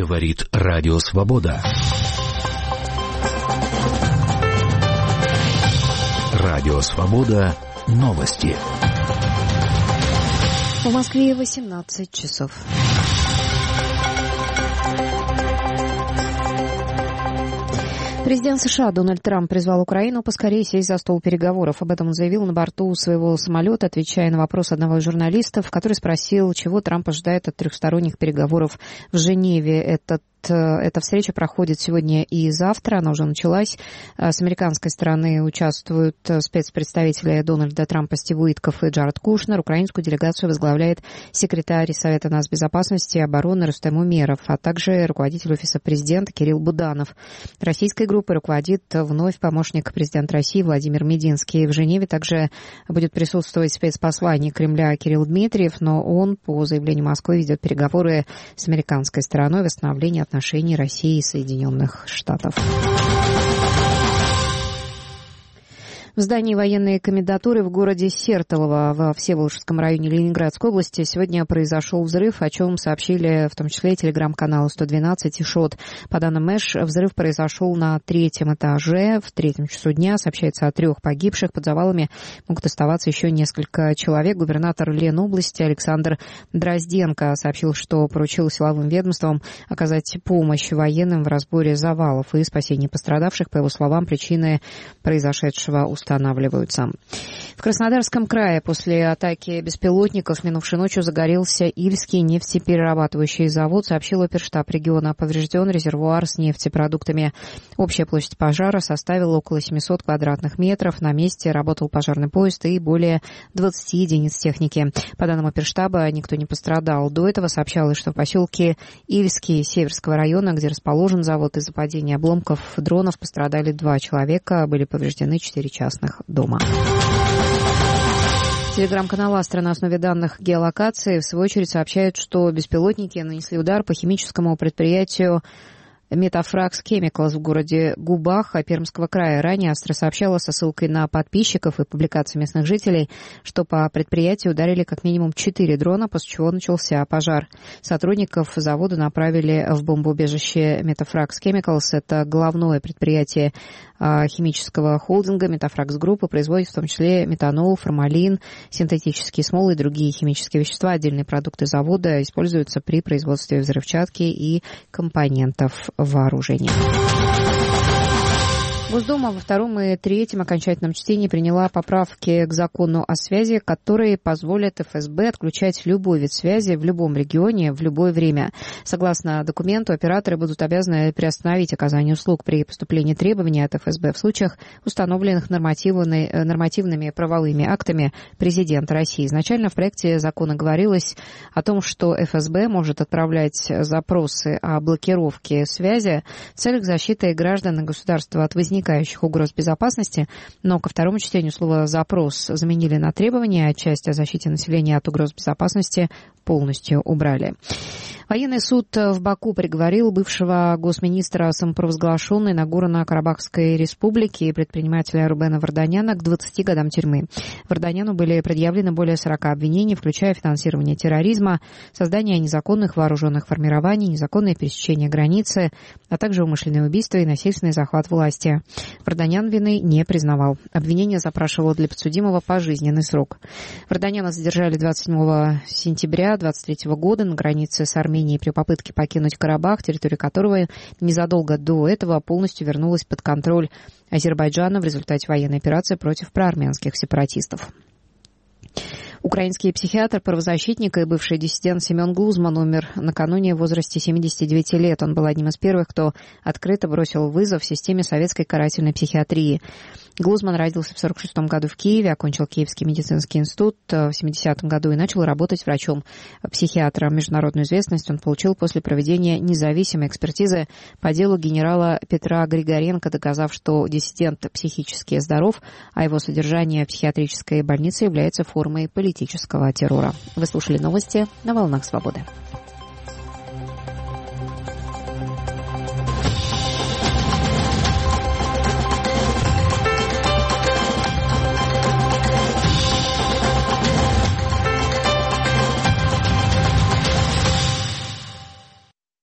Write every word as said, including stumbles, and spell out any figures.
Говорит Радио Свобода. Радио Свобода. Новости. В Москве восемнадцать часов. Президент США Дональд Трамп призвал Украину поскорее сесть за стол переговоров. Об этом он заявил на борту своего самолета, отвечая на вопрос одного из журналистов, который спросил, чего Трамп ожидает от трехсторонних переговоров в Женеве. Этот Эта встреча проходит сегодня и завтра, она уже началась. С американской стороны участвуют спецпредставители Дональда Трампа Стив Уитков и Джаред Кушнер. Украинскую делегацию возглавляет секретарь Совета нацбезопасности и обороны Рустем Умеров, а также руководитель Офиса президента Кирилл Буданов. Российской группой руководит вновь помощник президента России Владимир Мединский. В Женеве также будет присутствовать спецпосланник Кремля Кирилл Дмитриев, но он, по заявлению Москвы, ведет переговоры с американской стороной в восстановлении отношений России и Соединенных Штатов. В здании военной комендатуры в городе Сертолово во Всеволожском районе Ленинградской области сегодня произошел взрыв, о чем сообщили в том числе телеграм-каналы сто двенадцать и ШОТ. По данным МЭШ, взрыв произошел на третьем этаже в третьем часу дня. Сообщается о трех погибших. Под завалами могут оставаться еще несколько человек. Губернатор Ленобласти Александр Дрозденко сообщил, что поручил силовым ведомствам оказать помощь военным в разборе завалов и спасении пострадавших. По его словам, причины произошедшего устанавливаются. В Краснодарском крае после атаки беспилотников минувшей ночью загорелся Ильский нефтеперерабатывающий завод, сообщил оперштаб региона. Поврежден резервуар с нефтепродуктами. Общая площадь пожара составила около семьсот квадратных метров. На месте работал пожарный поезд и более двадцати единиц техники. По данным оперштаба, никто не пострадал. До этого сообщалось, что в поселке Ильский Северского района, где расположен завод, из-за падения обломков дронов пострадали два человека, были повреждены четыре частных дома. Телеграм-канал «Астра» на основе данных геолокации в свою очередь сообщает, что беспилотники нанесли удар по химическому предприятию Метафракс Chemicals в городе Губаха Пермского края. Ранее Астра сообщала со ссылкой на подписчиков и публикации местных жителей, что по предприятию ударили как минимум четыре дрона, после чего начался пожар. Сотрудников завода направили в бомбоубежище Метафракс Chemicals. Это главное предприятие химического холдинга Метафракс Группы, производит в том числе метанол, формалин, синтетические смолы и другие химические вещества. Отдельные продукты завода используются при производстве взрывчатки и компонентов вооружения. Госдума во втором и третьем окончательном чтении приняла поправки к закону о связи, которые позволят эф эс бэ отключать любой вид связи в любом регионе в любое время. Согласно документу, операторы будут обязаны приостановить оказание услуг при поступлении требований от эф эс бэ в случаях, установленных нормативными, нормативными правовыми актами президента России. Изначально в проекте закона говорилось о том, что эф эс бэ может отправлять запросы о блокировке связи в целях защиты граждан и государства от возникновения угроз безопасности, но ко второму чтению слово «запрос» заменили на требования, а часть о защите населения от угроз безопасности полностью убрали. Военный суд в Баку приговорил бывшего госминистра самопровозглашенной Нагорно-Карабахской республики и предпринимателя Рубена Варданяна к двадцати годам тюрьмы. Варданяну были предъявлены более сорока обвинений, включая финансирование терроризма, создание незаконных вооруженных формирований, незаконное пересечение границы, а также умышленное убийство и насильственный захват власти. Варданян вины не признавал. Обвинение запрашивало для подсудимого пожизненный срок. Варданяна задержали двадцать седьмого сентября двадцать третьего года на границе с Арменией при попытке покинуть Карабах, территория которого незадолго до этого полностью вернулась под контроль Азербайджана в результате военной операции против проармянских сепаратистов. Украинский психиатр, правозащитник и бывший диссидент Семен Глузман умер накануне в возрасте семидесяти девяти лет. Он был одним из первых, кто открыто бросил вызов системе советской карательной психиатрии. Глузман родился в сорок шестом году в Киеве, окончил Киевский медицинский институт в семидесятом году и начал работать врачом-психиатром. Международную известность он получил после проведения независимой экспертизы по делу генерала Петра Григоренко, доказав, что диссидент психически здоров, а его содержание в психиатрической больнице является формой политического террора. Вы слушали новости на «Волнах Свободы».